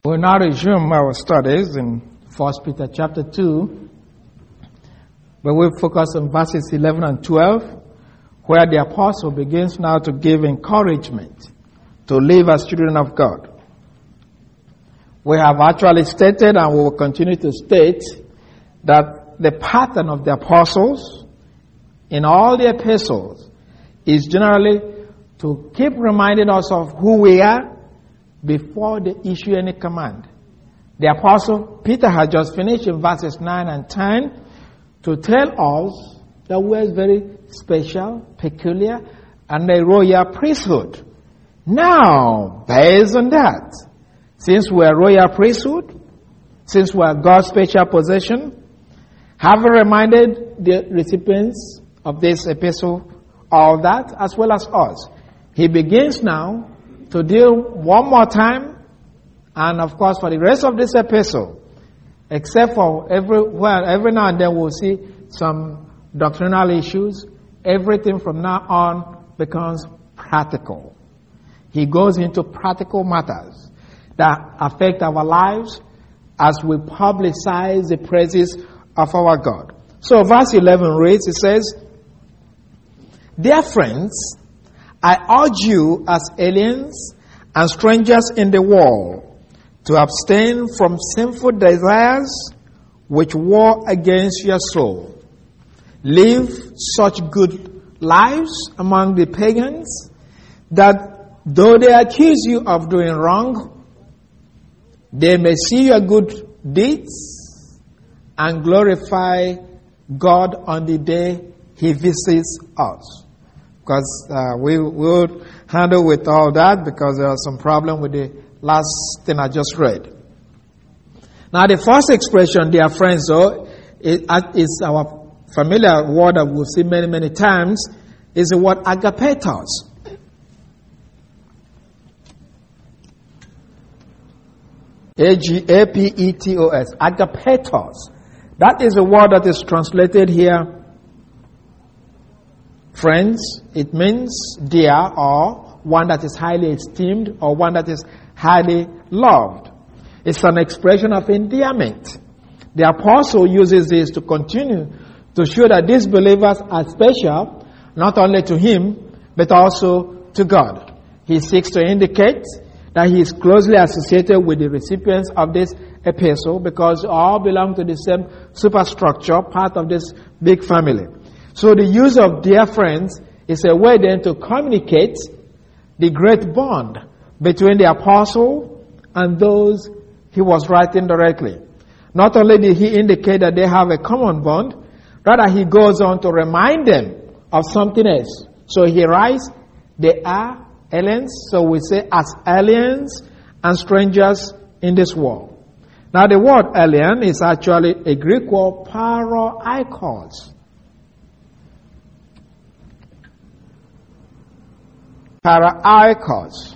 We'll now resume our studies in 1 Peter chapter 2, but we'll focus on verses 11 and 12, where the apostle begins now to give encouragement to live as children of God. We have actually stated, and we will continue to state, that the pattern of the apostles in all the epistles is generally to keep reminding us of who we are before they issue any command. The apostle Peter had just finished in verses 9 and 10 to tell us that we are very special, peculiar, and a royal priesthood. Now, based on that, since we are royal priesthood, since we are God's special possession, having reminded the recipients of this epistle all that, as well as us, he begins now to deal one more time, and of course for the rest of this epistle, except for every now and then we'll see some doctrinal issues, everything from now on becomes practical. He goes into practical matters that affect our lives as we publicize the praises of our God. So verse 11 reads, it says, "Dear friends, I urge you as aliens and strangers in the world to abstain from sinful desires which war against your soul. Live such good lives among the pagans that though they accuse you of doing wrong, they may see your good deeds and glorify God on the day He visits us." Because we will handle with all that, because there was some problem with the last thing I just read. Now the first expression, dear friends, though, is our familiar word that we've seen many, many times, is the word agapetos. A-G-A-P-E-T-O-S. Agapetos. That is a word that is translated here, friends. It means dear, or one that is highly esteemed, or one that is highly loved. It's an expression of endearment. The apostle uses this to continue to show that these believers are special, not only to him, but also to God. He seeks to indicate that he is closely associated with the recipients of this epistle, because all belong to the same superstructure, part of this big family. So the use of dear friends is a way then to communicate the great bond between the apostle and those he was writing directly. Not only did he indicate that they have a common bond, rather he goes on to remind them of something else. So he writes, they are aliens, so we say as aliens and strangers in this world. Now the word alien is actually a Greek word, paroikos. Paroikos.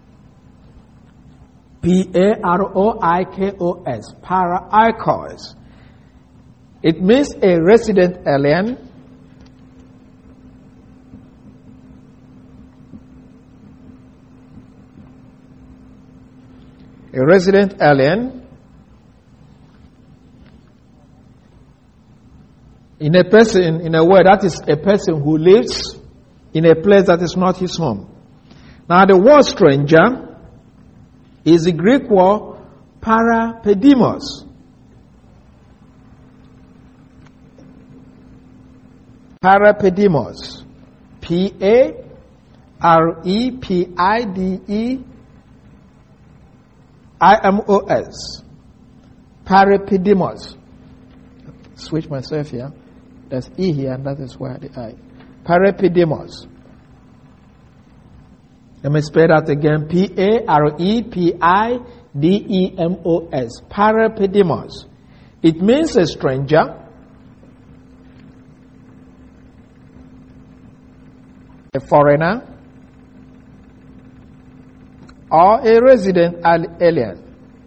P-A-R-O-I-K-O-S. Paroikos. It means a resident alien. A resident alien in a person, in a way, that is a person who lives in a place that is not his home. Now the word stranger is the Greek word parapedimos. Parapedimos. P-A-R-E-P-I-D-E-I-M-O-S. Parapedimos. Switch myself here. There's E here, and that is where the I. Parapedimos. Let me spell that again. P-A-R-E-P-I-D-E-M-O-S. Parapedimos. It means a stranger, a foreigner, or a resident alien.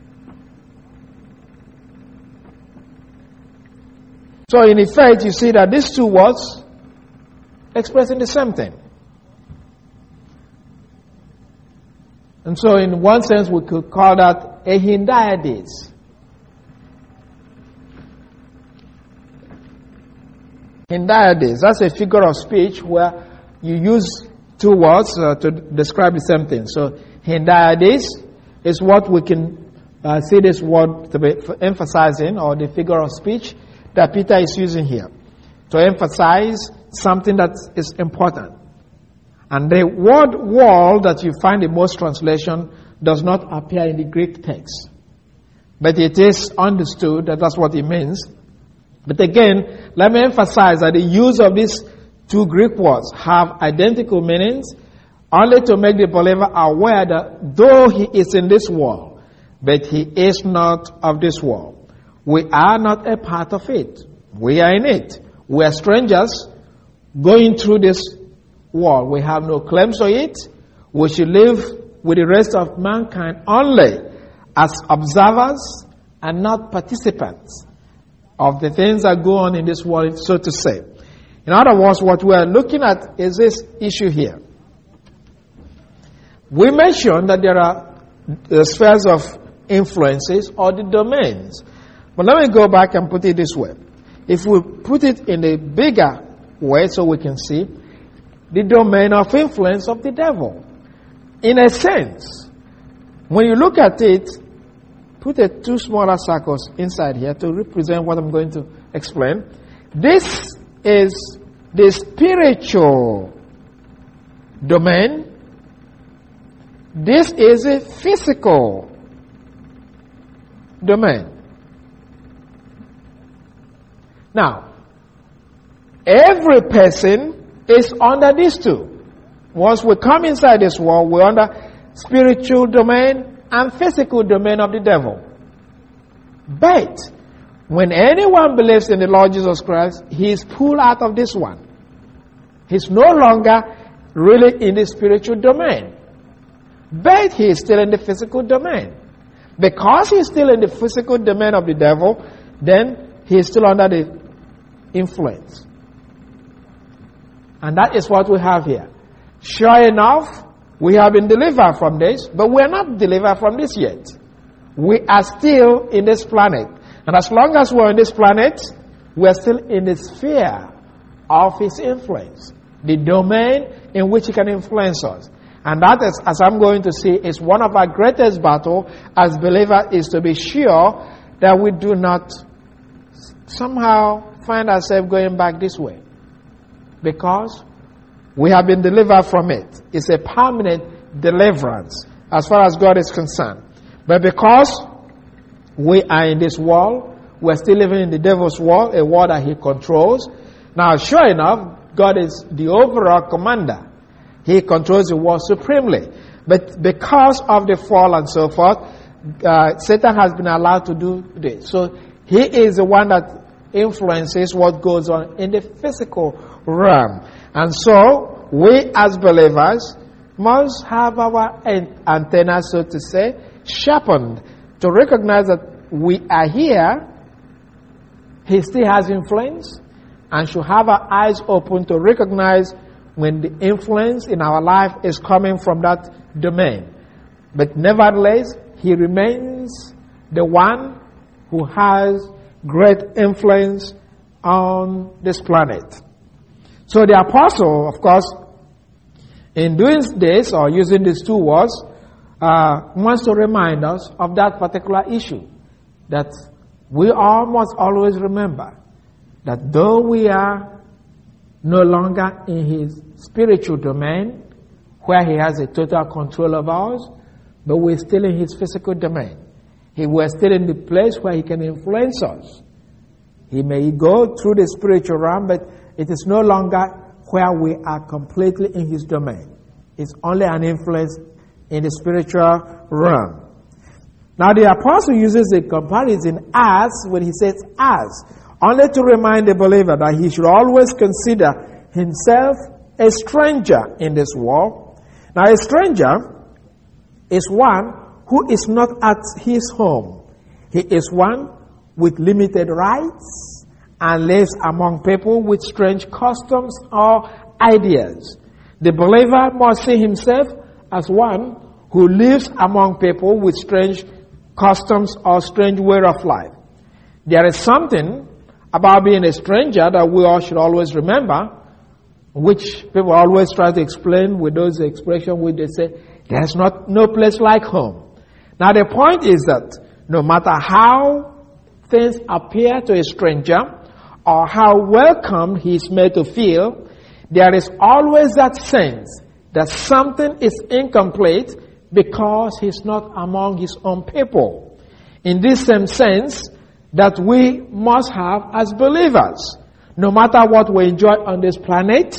So in effect, you see that these two words expressing the same thing. And so in one sense, we could call that a hendiadys. Hendiadys, that's a figure of speech where you use two words to describe the same thing. So hendiadys is what we can see this word to be emphasizing, or the figure of speech that Peter is using here to emphasize something that is important. And the word world that you find in most translation does not appear in the Greek text. But it is understood that that's what it means. But again, let me emphasize that the use of these two Greek words have identical meanings, only to make the believer aware that though he is in this world, but he is not of this world. We are not a part of it. We are in it. We are strangers going through this world. We have no claims to it. We should live with the rest of mankind only as observers and not participants of the things that go on in this world, so to say. In other words, what we are looking at is this issue here. We mentioned that there are spheres of influences or the domains. But let me go back and put it this way. If we put it in a bigger way so we can see, the domain of influence of the devil. In a sense, when you look at it, put two smaller circles inside here to represent what I'm going to explain. This is the spiritual domain. This is a physical domain. Now, every person is under these two. Once we come inside this world, we're under spiritual domain and physical domain of the devil. But when anyone believes in the Lord Jesus Christ, he is pulled out of this one. He's no longer really in the spiritual domain, but he is still in the physical domain. Because he is still in the physical domain of the devil, then he is still under the influence. And that is what we have here. Sure enough, we have been delivered from this, but we are not delivered from this yet. We are still in this planet. And as long as we're in this planet, we are still in the sphere of his influence, the domain in which he can influence us. And that is, as I'm going to see, is one of our greatest battles as believers, is to be sure that we do not somehow find ourselves going back this way. Because we have been delivered from it. It's a permanent deliverance as far as God is concerned. But because we are in this world, we're still living in the devil's world, a world that he controls. Now, sure enough, God is the overall commander. He controls the world supremely. But because of the fall and so forth, Satan has been allowed to do this. So he is the one that influences what goes on in the physical realm. And so we as believers must have our antennas, so to say, sharpened to recognize that we are here. He still has influence, and should have our eyes open to recognize when the influence in our life is coming from that domain. But nevertheless, he remains the one who has great influence on this planet. So the apostle, of course, in doing this or using these two words, wants to remind us of that particular issue, that we all must always remember that though we are no longer in his spiritual domain, where he has a total control of us, but we're still in his physical domain. We're still in the place where he can influence us. He may go through the spiritual realm, but it is no longer where we are completely in his domain. It's only an influence in the spiritual realm. Now the apostle uses a comparison as, when he says as, only to remind the believer that he should always consider himself a stranger in this world. Now a stranger is one who is not at his home. He is one with limited rights and lives among people with strange customs or ideas. The believer must see himself as one who lives among people with strange customs, or strange way of life. There is something about being a stranger that we all should always remember, which people always try to explain with those expressions where they say, there's no place like home. Now the point is that no matter how things appear to a stranger or how welcome he is made to feel, there is always that sense that something is incomplete because he's not among his own people. In this same sense that we must have as believers. No matter what we enjoy on this planet,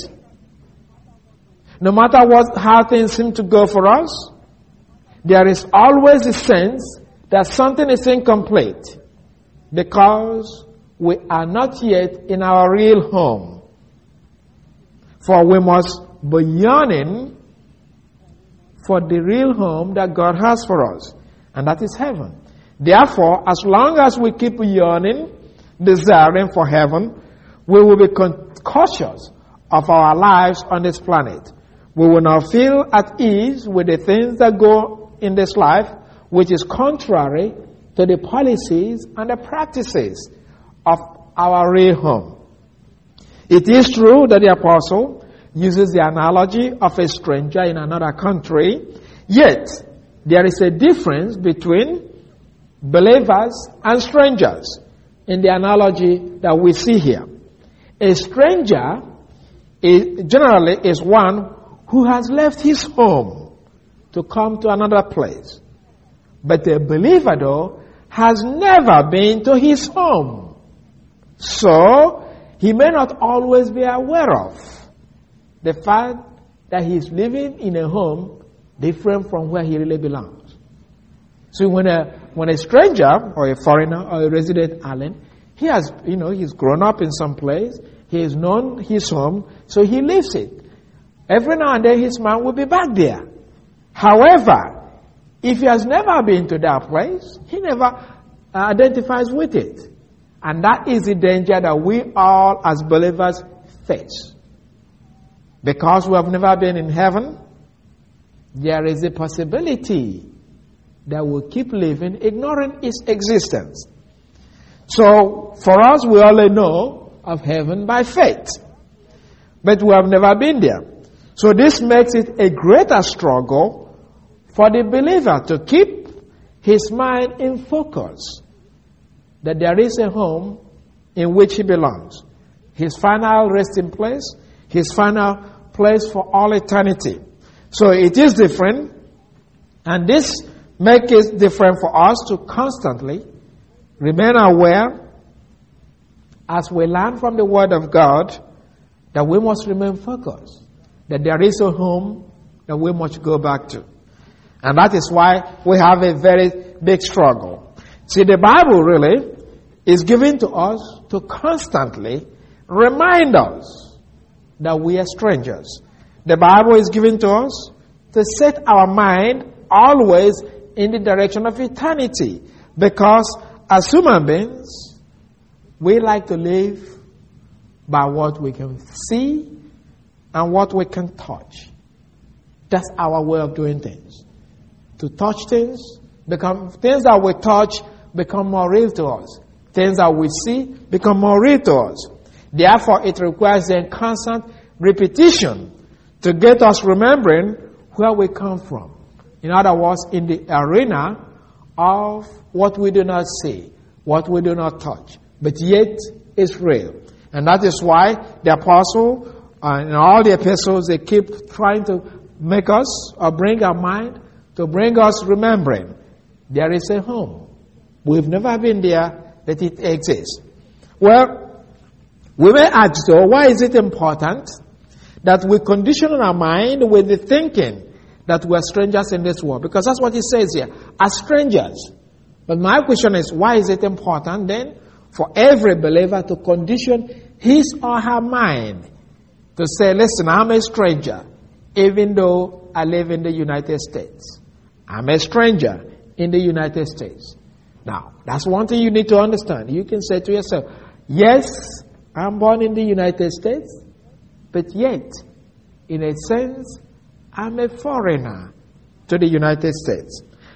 no matter how things seem to go for us, there is always a sense that something is incomplete because we are not yet in our real home. For we must be yearning for the real home that God has for us, and that is heaven. Therefore, as long as we keep yearning, desiring for heaven, we will be cautious of our lives on this planet. We will not feel at ease with the things that go in this life, which is contrary to the policies and the practices of our real home. It is true that the apostle uses the analogy of a stranger in another country, yet there is a difference between believers and strangers in the analogy that we see here. A stranger generally is one who has left his home to come to another place. But a believer, though, has never been to his home. So, he may not always be aware of the fact that he is living in a home different from where he really belongs. So when a stranger or a foreigner or a resident alien, he has, he's grown up in some place, he has known his home, so he leaves it. Every now and then his mind will be back there. However, if he has never been to that place, he never identifies with it. And that is the danger that we all as believers face. Because we have never been in heaven, there is a possibility that we'll keep living ignoring its existence. So, for us, we only know of heaven by faith. But we have never been there. So this makes it a greater struggle for the believer to keep his mind in focus that there is a home in which he belongs. His final resting place, his final place for all eternity. So it is different, and this makes it different for us to constantly remain aware as we learn from the Word of God that we must remain focused, that there is a home that we must go back to. And that is why we have a very big struggle. See, the Bible really is given to us to constantly remind us that we are strangers. The Bible is given to us to set our mind always in the direction of eternity. Because as human beings, we like to live by what we can see and what we can touch. That's our way of doing things. To touch things that we touch become more real to us. Things that we see become more real to us. Therefore, it requires a constant repetition to get us remembering where we come from. In other words, in the arena of what we do not see, what we do not touch, but yet is real. And that is why the apostle and all the epistles, they keep trying to make us or bring our mind to bring us remembering there is a home. We've never been there, but it exists. Well, we may ask though, why is it important that we condition our mind with the thinking that we're strangers in this world? Because that's what it says here, as strangers. But my question is, why is it important then for every believer to condition his or her mind to say, listen, I'm a stranger, even though I live in the United States. I'm a stranger in the United States. Now, that's one thing you need to understand. You can say to yourself, yes, I'm born in the United States, but yet, in a sense, I'm a foreigner to the United States.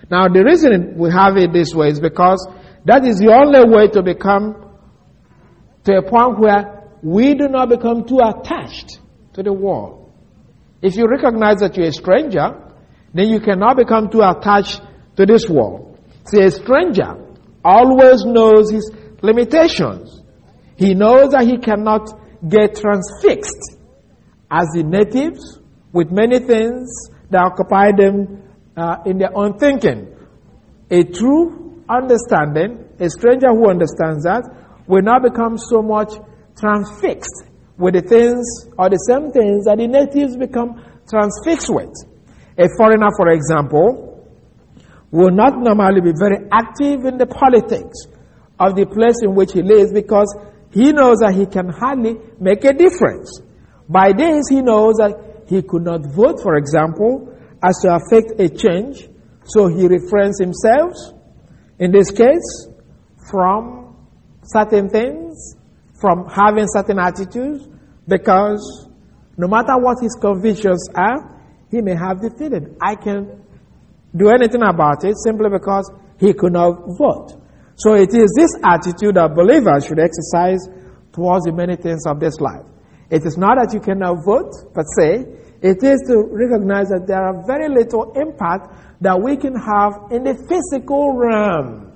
Now, the reason we have it this way is because that is the only way to become to a point where we do not become too attached to the world. If you recognize that you're a stranger, then you cannot become too attached to this world. See, a stranger always knows his limitations. He knows that he cannot get transfixed as the natives with many things that occupy them in their own thinking. A true understanding, a stranger who understands that, will not become so much transfixed with the things or the same things that the natives become transfixed with. A foreigner, for example, will not normally be very active in the politics of the place in which he lives because he knows that he can hardly make a difference. By this, he knows that he could not vote, for example, as to affect a change, so he refrains himself, in this case, from certain things, from having certain attitudes, because no matter what his convictions are, he may have the feeling, I can do anything about it simply because he could not vote. So it is this attitude that believers should exercise towards the many things of this life. It is not that you cannot vote, per se. It is to recognize that there are very little impact that we can have in the physical realm.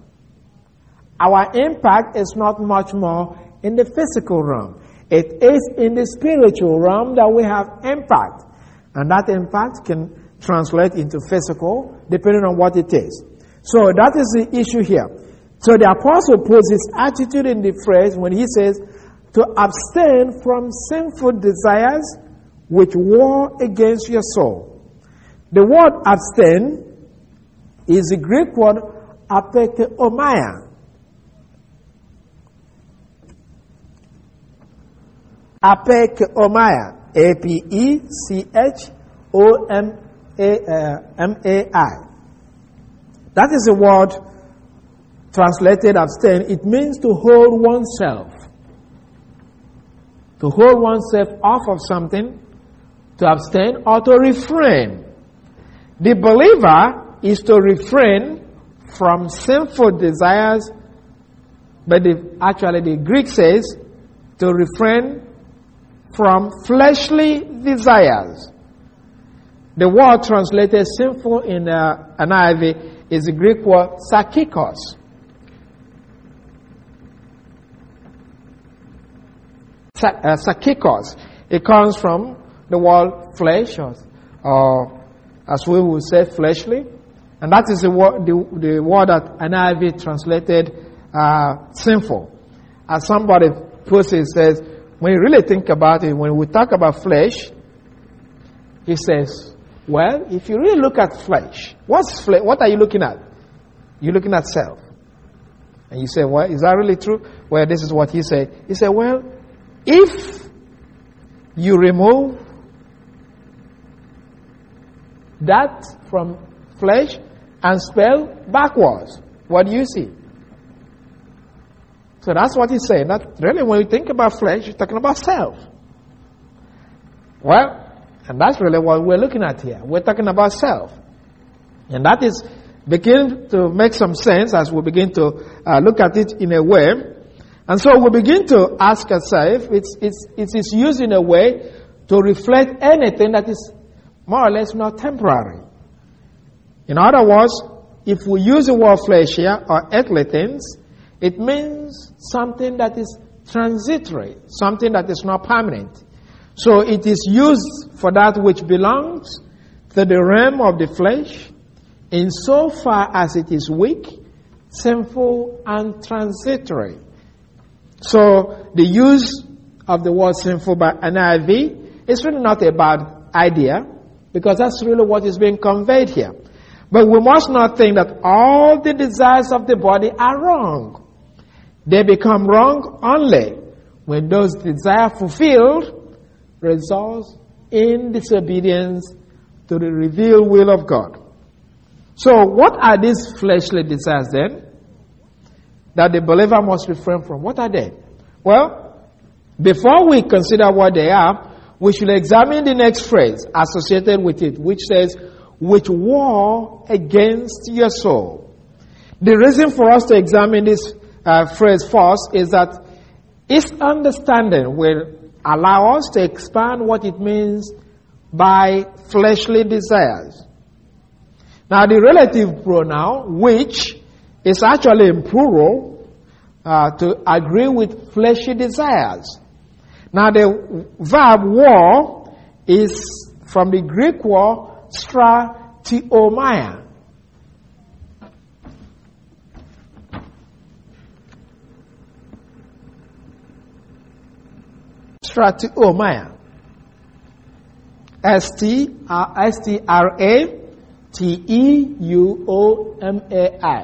Our impact is not much more in the physical realm. It is in the spiritual realm that we have impact. And that impact can translate into physical, depending on what it is. So that is the issue here. So the apostle puts his attitude in the phrase when he says, to abstain from sinful desires which war against your soul. The word abstain is the Greek word apekeomai. Apekeomai. A-P-E-C-H-O-M-A-I. That is the word translated abstain. It means to hold oneself. To hold oneself off of something, to abstain, or to refrain. The believer is to refrain from sinful desires, but actually the Greek says to refrain from fleshly desires. The word translated sinful in NIV is the Greek word sarkikos. Sarkikos. It comes from the word flesh, or as we would say, fleshly. And that is the word that NIV translated sinful. As somebody puts it, says, when you really think about it, when we talk about flesh, he says, well, if you really look at flesh, what are you looking at? You're looking at self. And you say, well, is that really true? Well, this is what he said. He said, well, if you remove that from flesh and spell backwards, what do you see? So that's what he's saying. That really, when you think about flesh, you're talking about self. Well, and that's really what we're looking at here. We're talking about self. And that is begin to make some sense as we begin to look at it in a way. And so we begin to ask ourselves, it is used in a way to reflect anything that is more or less not temporary. In other words, if we use the word flesh here, or earthly things, it means something that is transitory, something that is not permanent. So it is used for that which belongs to the realm of the flesh, insofar as it is weak, sinful, and transitory. So the use of the word sinful by NIV is really not a bad idea, because that's really what is being conveyed here. But we must not think that all the desires of the body are wrong. They become wrong only when those desires fulfilled results in disobedience to the revealed will of God. So what are these fleshly desires then that the believer must refrain from? What are they? Well, before we consider what they are, we should examine the next phrase associated with it, which says, which war against your soul. The reason for us to examine this phrase first is that its understanding will allow us to expand what it means by fleshly desires. Now, the relative pronoun, which, is actually in plural to agree with fleshly desires. Now, the verb war is from the Greek word stratiomai. Stratiomai. S-T-R-A-T-E-U-O-M-A-I.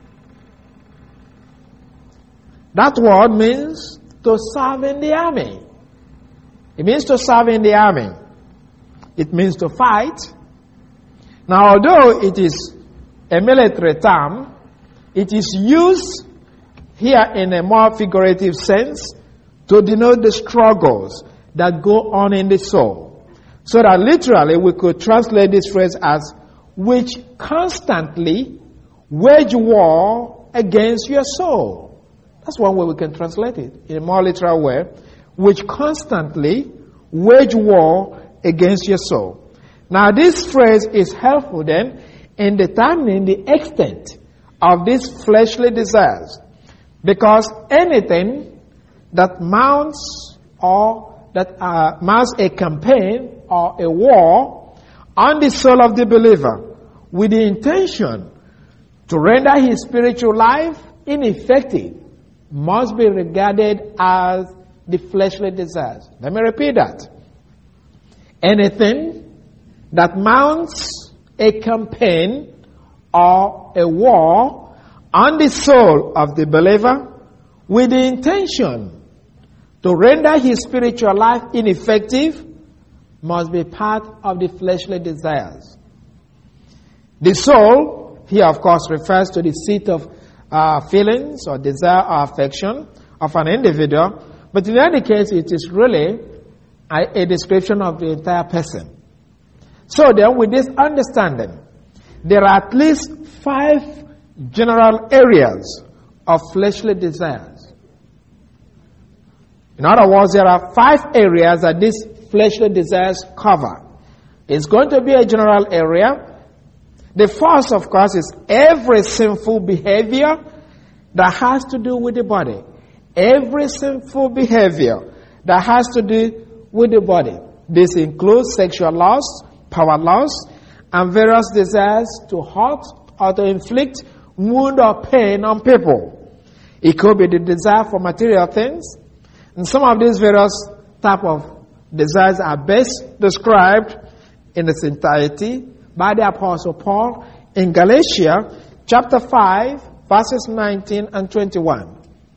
That word means to serve in the army. It means to serve in the army. It means to fight. Now, although it is a military term, it is used here in a more figurative sense to denote the struggles that go on in the soul. So that literally we could translate this phrase as which constantly wage war against your soul. That's one way we can translate it in a more literal way. Which constantly wage war against your soul. Now this phrase is helpful then in determining the extent of these fleshly desires. Because anything that mounts mounts a campaign or a war on the soul of the believer with the intention to render his spiritual life ineffective must be regarded as the fleshly desires. Let me repeat that. Anything that mounts a campaign or a war on the soul of the believer with the intention to render his spiritual life ineffective must be part of the fleshly desires. The soul, here of course refers to the seat of feelings or desire or affection of an individual, but in any case it is really a description of the entire person. So then with this understanding, there are at least 5 general areas of fleshly desires. In other words, there are 5 areas that these fleshly desires cover. It's going to be a general area. The first, of course, is every sinful behavior that has to do with the body. Every sinful behavior that has to do with the body. This includes sexual lust, power lust, and various desires to hurt or to inflict wound or pain on people. It could be the desire for material things. And some of these various type of desires are best described in its entirety by the Apostle Paul in Galatians chapter 5, verses 19 and 21.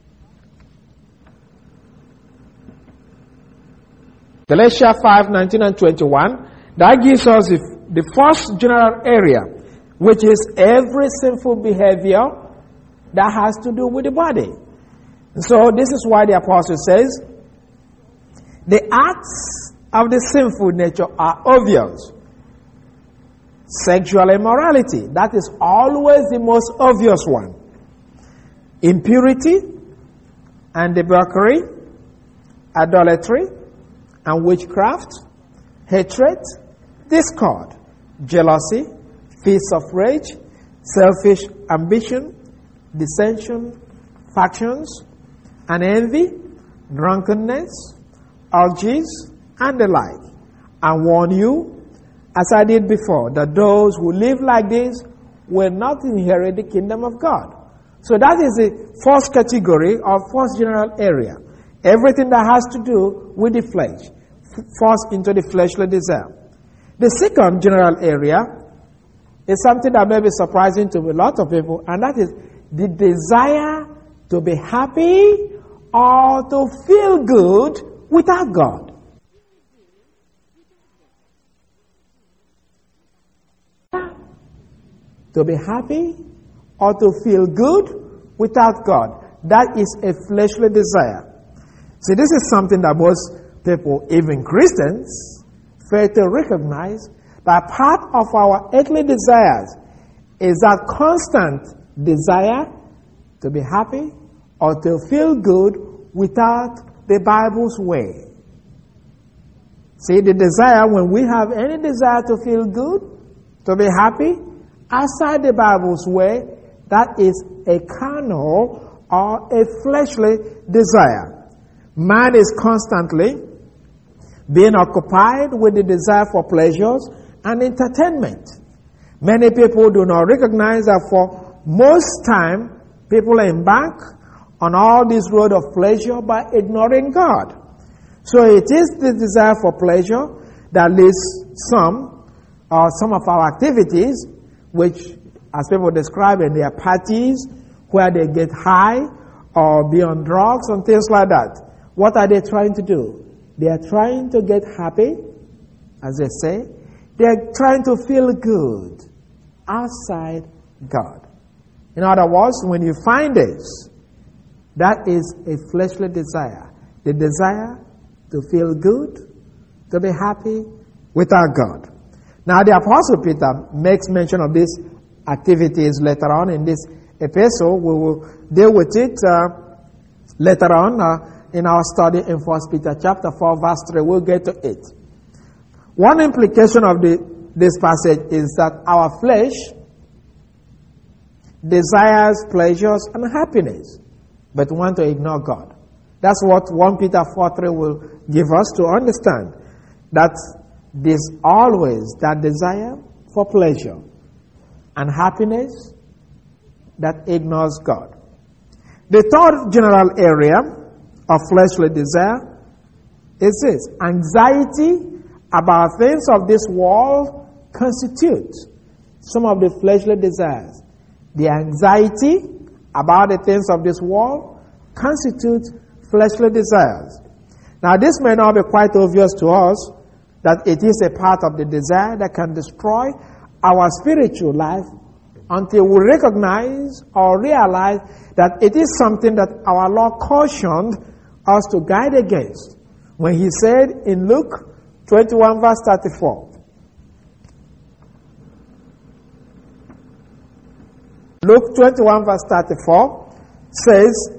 Galatians 5, 19 and 21, that gives us the first general area, which is every sinful behavior that has to do with the body. And so this is why the apostle says, the acts of the sinful nature are obvious. Sexual immorality, that is always the most obvious one. Impurity and debauchery, idolatry and witchcraft, hatred, discord, jealousy, fits of rage, selfish ambition, dissension, factions, and envy, drunkenness, orgies, and the like. I warn you, as I did before, that those who live like this will not inherit the kingdom of God. So that is the first category or first general area. Everything that has to do with the flesh falls into the fleshly desire. The second general area is something that may be surprising to a lot of people, and that is the desire to be happy or to feel good without God. To be happy or to feel good without God. That is a fleshly desire. See, this is something that most people, even Christians, fail to recognize That part of our earthly desires is that constant desire to be happy or to feel good without the Bible's way. See, the desire, when we have any desire to feel good, to be happy, outside the Bible's way, that is a carnal or a fleshly desire. Man is constantly being occupied with the desire for pleasures and entertainment. Many people do not recognize that for most time, people embark on all this road of pleasure by ignoring God. So it is the desire for pleasure that leads some of our activities, which, as people describe in their parties, where they get high or be on drugs and things like that. What are they trying to do? They are trying to get happy, as they say. They are trying to feel good outside God. In other words, when you find this, that is a fleshly desire. The desire to feel good, to be happy without God. Now the Apostle Peter makes mention of these activities later on in this epistle. We will deal with it later on in our study in 1 Peter chapter 4 verse 3. We'll get to it. One implication of this passage is that our flesh desires pleasures and happiness, but want to ignore God. That's what 1 Peter 4:3 will give us to understand. That there's always that desire for pleasure and happiness that ignores God. The third general area of fleshly desire is this: anxiety about things of this world constitutes some of the fleshly desires. The anxiety about the things of this world constitutes fleshly desires. Now, this may not be quite obvious to us that it is a part of the desire that can destroy our spiritual life until we recognize or realize that it is something that our Lord cautioned us to guard against when He said in Luke 21 verse 34, Luke 21 verse 34 says,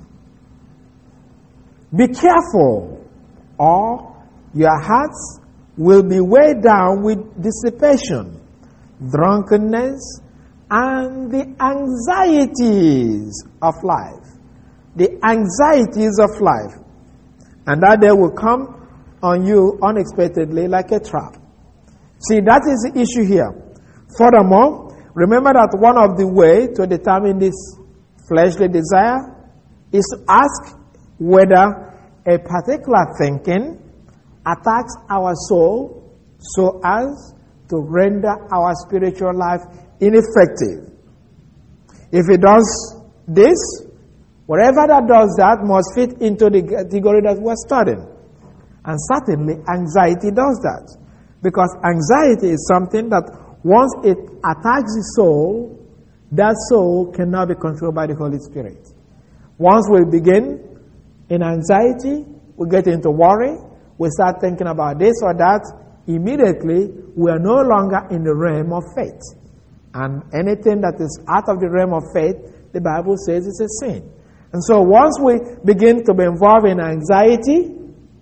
"Be careful, or your hearts will be weighed down with dissipation, drunkenness, and the anxieties of life." The anxieties of life. And that day will come on you unexpectedly like a trap. See, that is the issue here. Furthermore, remember that one of the ways to determine this fleshly desire is to ask whether a particular thinking attacks our soul so as to render our spiritual life ineffective. If it does this, whatever that does that must fit into the category that we're studying. And certainly anxiety does that. Because anxiety is something that once it attacks the soul, that soul cannot be controlled by the Holy Spirit. Once we begin in anxiety, we get into worry, we start thinking about this or that, immediately we are no longer in the realm of faith. And anything that is out of the realm of faith, the Bible says it's a sin. And so once we begin to be involved in anxiety,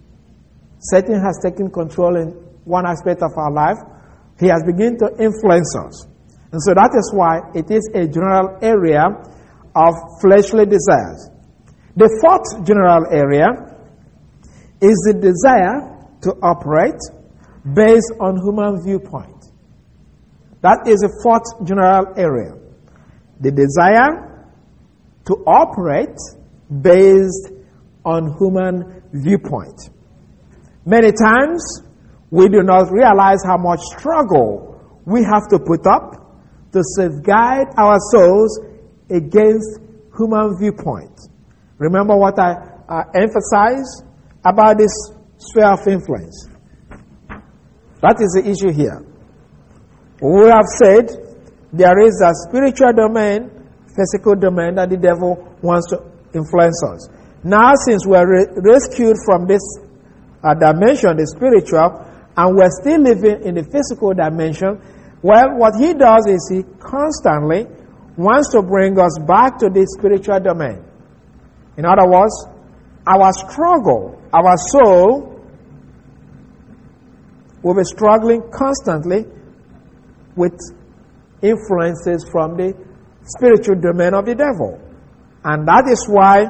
Satan has taken control in one aspect of our life. He has begun to influence us. And so that is why it is a general area of fleshly desires. The fourth general area is the desire to operate based on human viewpoint. That is the fourth general area. The desire to operate based on human viewpoint. Many times, we do not realize how much struggle we have to put up to safeguard our souls against human viewpoint. Remember what I emphasized about this sphere of influence. That is the issue here. We have said there is a spiritual domain, physical domain that the devil wants to influence us. Now, since we are rescued from this dimension, the spiritual, and we're still living in the physical dimension, well, what he does is he constantly wants to bring us back to the spiritual domain. In other words, our struggle, our soul will be struggling constantly with influences from the spiritual domain of the devil. And that is why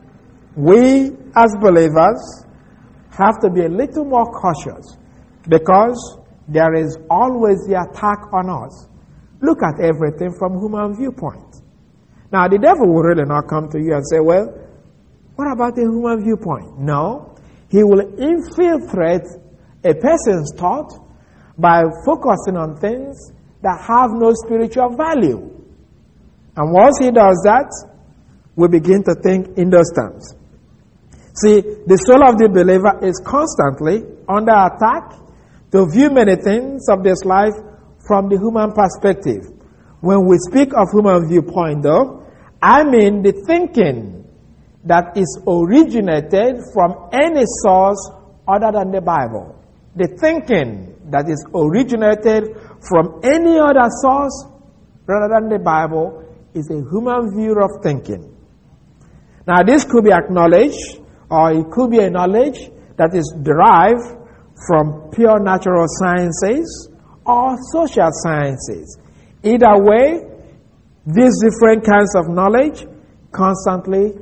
we as believers have to be a little more cautious, because there is always the attack on us. Look at everything from human viewpoint. Now, the devil will really not come to you and say, well, what about the human viewpoint? No. He will infiltrate a person's thought by focusing on things that have no spiritual value. And once he does that, we begin to think in those terms. See, the soul of the believer is constantly under attack to view many things of this life from the human perspective. When we speak of human viewpoint, though, I mean the thinking that is originated from any source other than the Bible. The thinking that is originated from any other source rather than the Bible is a human view of thinking. Now, this could be acknowledged, or it could be a knowledge that is derived from pure natural sciences or social sciences. Either way, these different kinds of knowledge constantly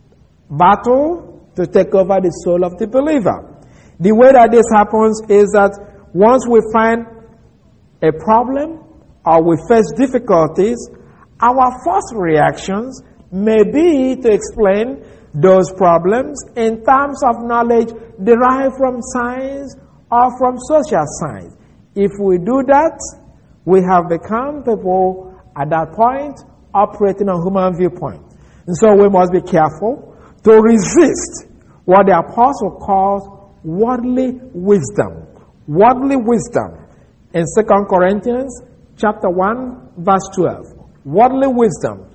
battle to take over the soul of the believer. The way that this happens is that once we find a problem or we face difficulties, our first reactions may be to explain those problems in terms of knowledge derived from science or from social science. If we do that, we have become people at that point operating on human viewpoint. And so we must be careful to resist what the apostle calls worldly wisdom. Worldly wisdom. In 2 Corinthians chapter 1, verse 12. Worldly wisdom.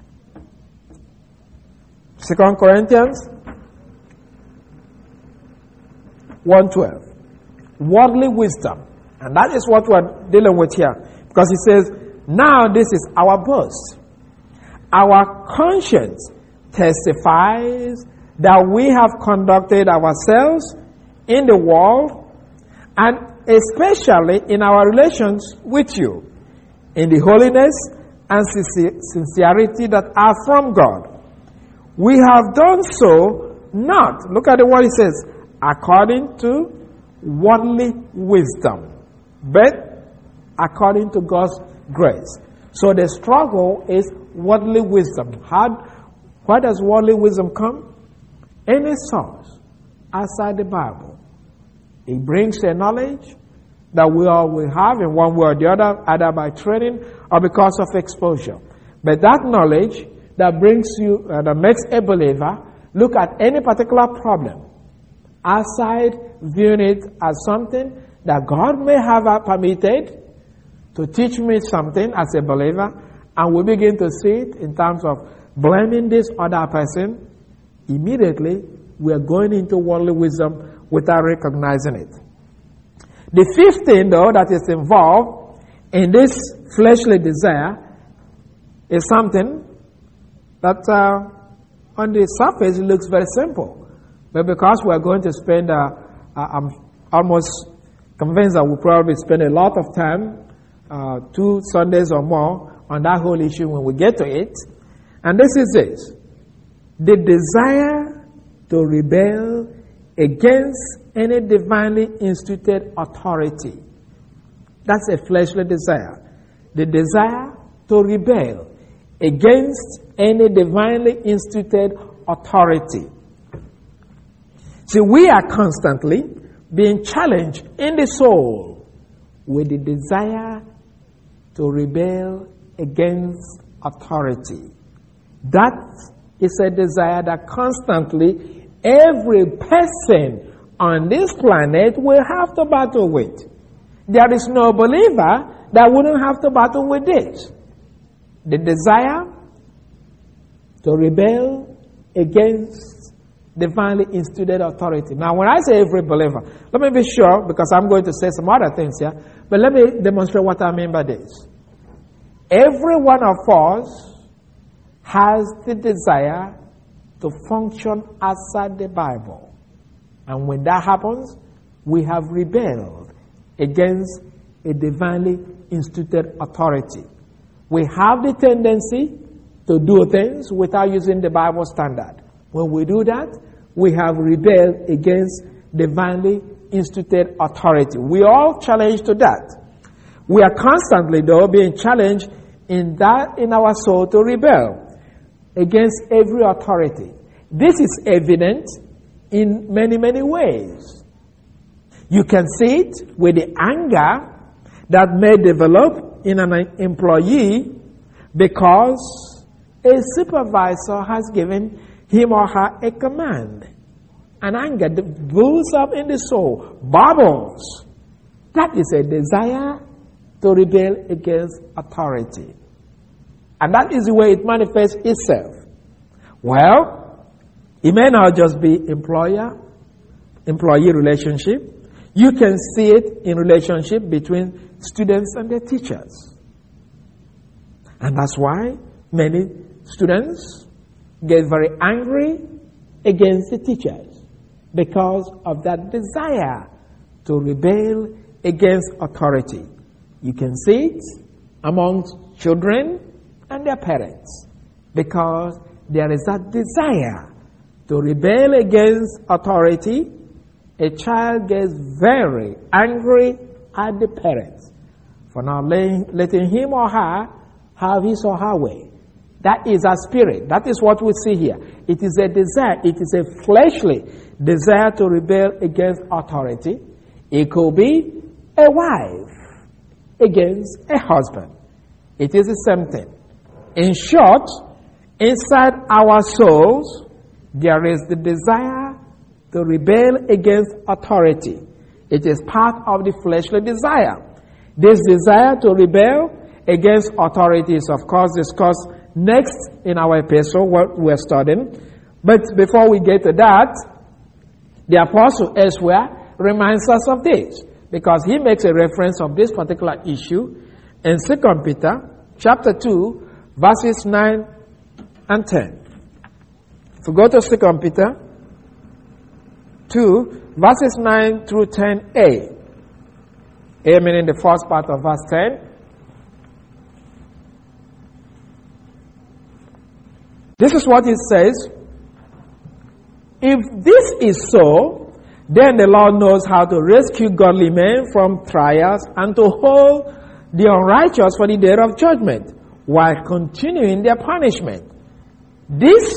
2 Corinthians 1:12. Worldly wisdom. And that is what we're dealing with here. Because he says, now this is our boast. Our conscience testifies that we have conducted ourselves in the world, and especially in our relations with you, in the holiness and sincerity that are from God. We have done so not, look at the word it says, according to worldly wisdom, but according to God's grace. So the struggle is worldly wisdom. Where does worldly wisdom come? Any source outside the Bible. It brings a knowledge that we all will have in one way or the other, either by training or because of exposure. But that knowledge that brings you, that makes a believer look at any particular problem outside, viewing it as something that God may have permitted to teach me something as a believer, and we begin to see it in terms of blaming this other person. Immediately, we are going into worldly wisdom without recognizing it. The fifth thing, though, that is involved in this fleshly desire is something that on the surface it looks very simple. But because we are going to spend, I'm almost convinced that we'll probably spend a lot of time, 2 Sundays or more, on that whole issue when we get to it. And this is this. The desire to rebel against any divinely instituted authority. That's a fleshly desire. The desire to rebel against any divinely instituted authority. See, we are constantly being challenged in the soul with the desire to rebel against authority. That is a desire that constantly every person on this planet will have to battle with. There is no believer that wouldn't have to battle with this. The desire to rebel against divinely instituted authority. Now, when I say every believer, let me be sure, because I'm going to say some other things here, but let me demonstrate what I mean by this. Every one of us has the desire to function outside the Bible. And when that happens, we have rebelled against a divinely instituted authority. We have the tendency to do things without using the Bible standard. When we do that, we have rebelled against divinely instituted authority. We all challenged to that. We are constantly, though, being challenged in our soul to rebel against every authority. This is evident in many, many ways. You can see it with the anger that may develop in an employee because a supervisor has given him or her a command. An anger that builds up in the soul, bubbles. That is a desire to rebel against authority. And that is the way it manifests itself. Well, it may not just be employee relationship. You can see it in relationship between students and their teachers. And that's why many students get very angry against the teachers because of that desire to rebel against authority. You can see it amongst children and their parents because there is that desire to rebel against authority. A child gets very angry at the parents for not letting him or her have his or her way. That is a spirit. That is what we see here. It is a desire. It is a fleshly desire to rebel against authority. It could be a wife against a husband. It is the same thing. In short, inside our souls, there is the desire to rebel against authority. It is part of the fleshly desire. This desire to rebel against authority is, of course, discussed next in our epistle, what we're studying. But before we get to that, the apostle elsewhere reminds us of this, because he makes a reference of this particular issue in 2 Peter chapter 2, verses 9 and 10. If we go to 2 Peter 2, verses 9 through 10a. Amen in the first part of verse 10. This is what it says. If this is so, then the Lord knows how to rescue godly men from trials and to hold the unrighteous for the day of judgment while continuing their punishment. This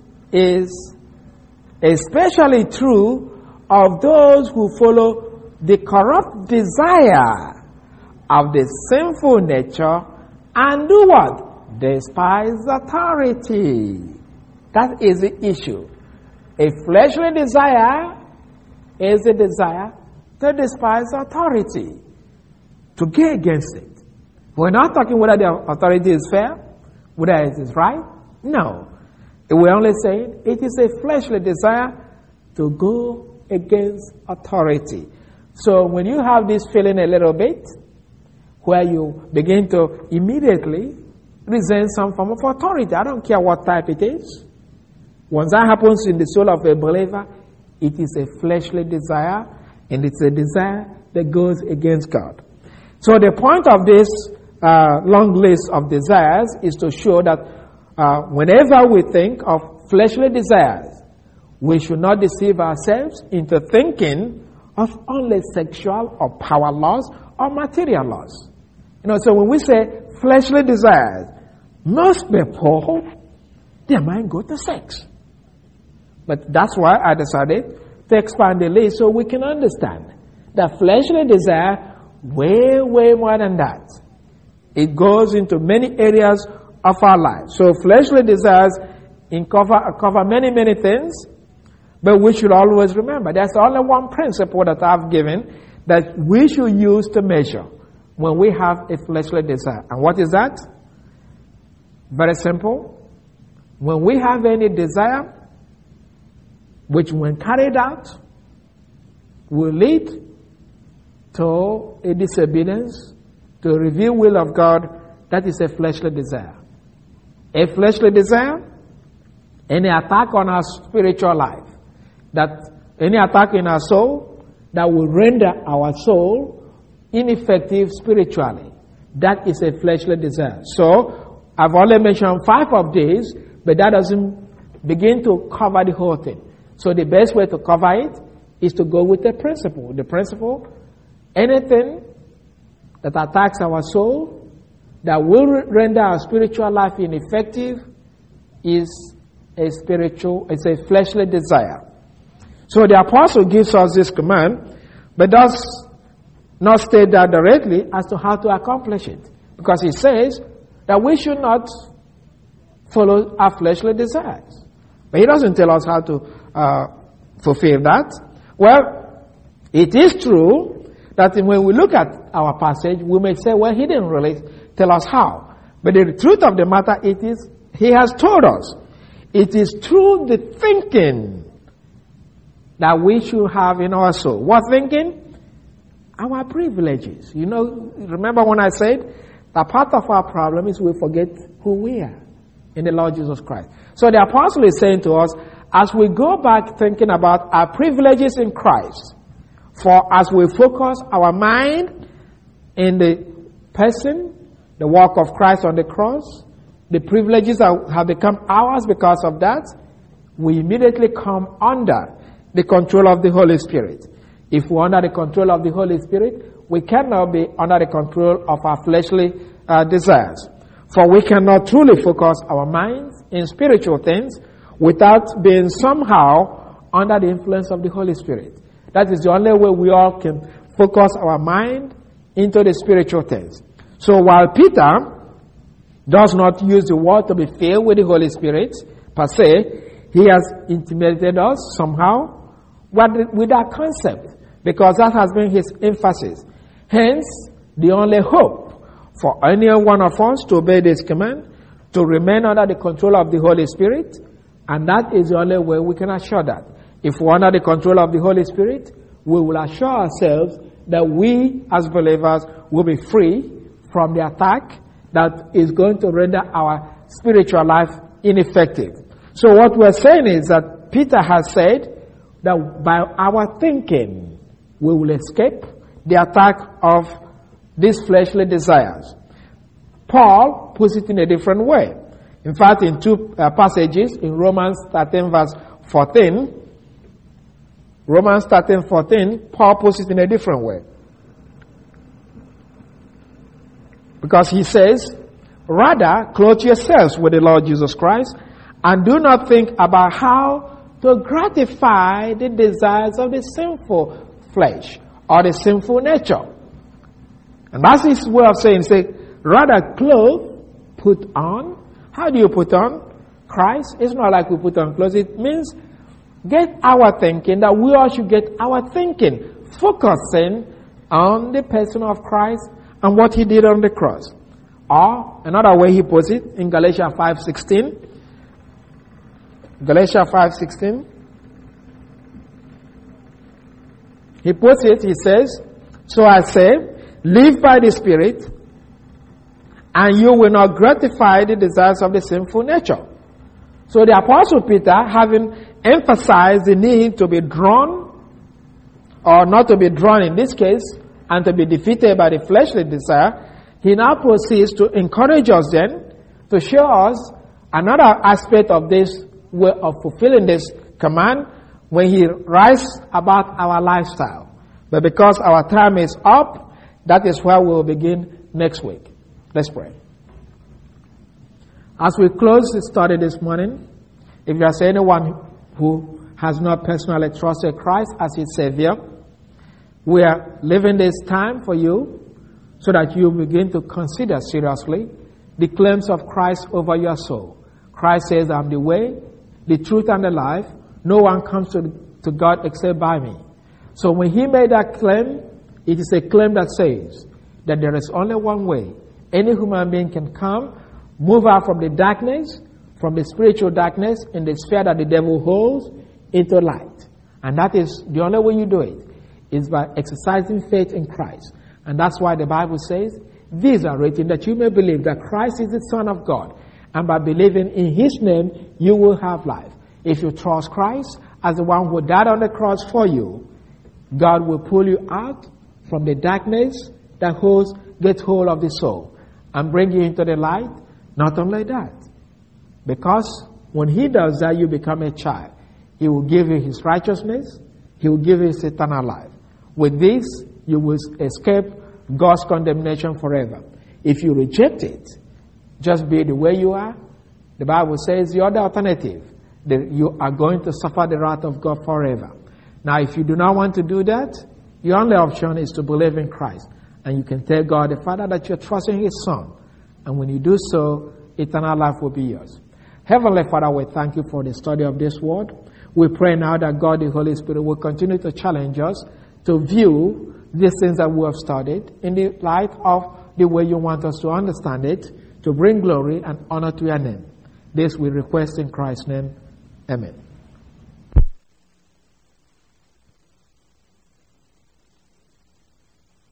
is especially true of those who follow the corrupt desire of the sinful nature and do what? Despise authority. That is the issue. A fleshly desire is a desire to despise authority, to go against it. We're not talking whether the authority is fair, whether it is right. No. We're only saying it is a fleshly desire to go against authority. So when you have this feeling a little bit, where you begin to immediately resent some form of authority, I don't care what type it is. Once that happens in the soul of a believer, it is a fleshly desire, and it's a desire that goes against God. So the point of this long list of desires is to show that whenever we think of fleshly desires, we should not deceive ourselves into thinking of only sexual or power laws or material laws. So when we say fleshly desires, most people, their mind go to sex. But that's why I decided to expand the list so we can understand that fleshly desire way more than that. It goes into many areas of our life. So fleshly desires cover many things, but we should always remember there's only one principle that I've given that we should use to measure when we have a fleshly desire. And what is that? Very simple. When we have any desire, which when carried out will lead to a disobedience, to a revealed will of God. That is a fleshly desire. A fleshly desire, any attack on our spiritual life, that any attack in our soul that will render our soul ineffective spiritually. That is a fleshly desire. So, I've only mentioned 5 of these, but that doesn't begin to cover the whole thing. So the best way to cover it is to go with the principle. The principle, anything that attacks our soul, that will render our spiritual life ineffective, is it's a fleshly desire. So the apostle gives us this command, but does not state that directly as to how to accomplish it. Because he says that we should not follow our fleshly desires. But he doesn't tell us how to fulfill that. Well, it is true that when we look at our passage, we may say, well, he didn't really tell us how. But the truth of the matter, it is, he has told us. It is through the thinking that we should have in our soul. What thinking? Our privileges. You know, remember when I said that part of our problem is we forget who we are in the Lord Jesus Christ. So the apostle is saying to us, as we go back thinking about our privileges in Christ, for as we focus our mind in the person, the work of Christ on the cross, the privileges that have become ours because of that, we immediately come under the control of the Holy Spirit. If we're under the control of the Holy Spirit, we cannot be under the control of our fleshly desires. For we cannot truly focus our minds in spiritual things without being somehow under the influence of the Holy Spirit. That is the only way we all can focus our mind into the spiritual things. So while Peter does not use the word to be filled with the Holy Spirit per se, he has intimidated us somehow with that concept, because that has been his emphasis. Hence, the only hope for any one of us to obey this command, to remain under the control of the Holy Spirit, and that is the only way we can assure that. If we're under the control of the Holy Spirit, we will assure ourselves that we as believers will be free from the attack that is going to render our spiritual life ineffective. So what we're saying is that Peter has said that by our thinking, we will escape the attack of these fleshly desires. Paul puts it in a different way. In fact, in 2 passages, in Romans 13 verse 14, Romans 13:14, Paul puts it in a different way. Because he says, rather, clothe yourselves with the Lord Jesus Christ, and do not think about how to gratify the desires of the sinful flesh or the sinful nature. And that's his way of saying, rather clothe, put on. How do you put on Christ? It's not like we put on clothes. It means get our thinking, that we all should get our thinking focusing on the person of Christ and what he did on the cross. Or another way he puts it in Galatians 5:16. Galatians 5:16. He puts it, he says, so I say, live by the Spirit, and you will not gratify the desires of the sinful nature. So the Apostle Peter, having emphasized the need to be drawn, or not to be drawn in this case, and to be defeated by the fleshly desire, he now proceeds to encourage us then, to show us another aspect of this way of fulfilling this command, when he writes about our lifestyle. But because our time is up, that is where we will begin next week. Let's pray. As we close the study this morning, if there is anyone who has not personally trusted Christ as his Savior, we are leaving this time for you so that you begin to consider seriously the claims of Christ over your soul. Christ says, I'm the way, the truth, and the life. No one comes to God except by me. So when he made that claim, it is a claim that says that there is only one way. Any human being can come, move out from the darkness, from the spiritual darkness in the sphere that the devil holds, into light. And that is the only way you do it, is by exercising faith in Christ. And that's why the Bible says, these are written that you may believe that Christ is the Son of God. And by believing in His name, you will have life. If you trust Christ as the one who died on the cross for you, God will pull you out from the darkness that gets hold of the soul and bring you into the light. Not only that, because when He does that, you become a child. He will give you His righteousness. He will give you His eternal life. With this, you will escape God's condemnation forever. If you reject it, just be the way you are, the Bible says the other alternative, that you are going to suffer the wrath of God forever. Now, if you do not want to do that, your only option is to believe in Christ. And you can tell God the Father that you're trusting His Son. And when you do so, eternal life will be yours. Heavenly Father, we thank You for the study of this word. We pray now that God, the Holy Spirit, will continue to challenge us to view these things that we have studied in the light of the way You want us to understand it, to bring glory and honor to Your name. This we request in Christ's name. Amen.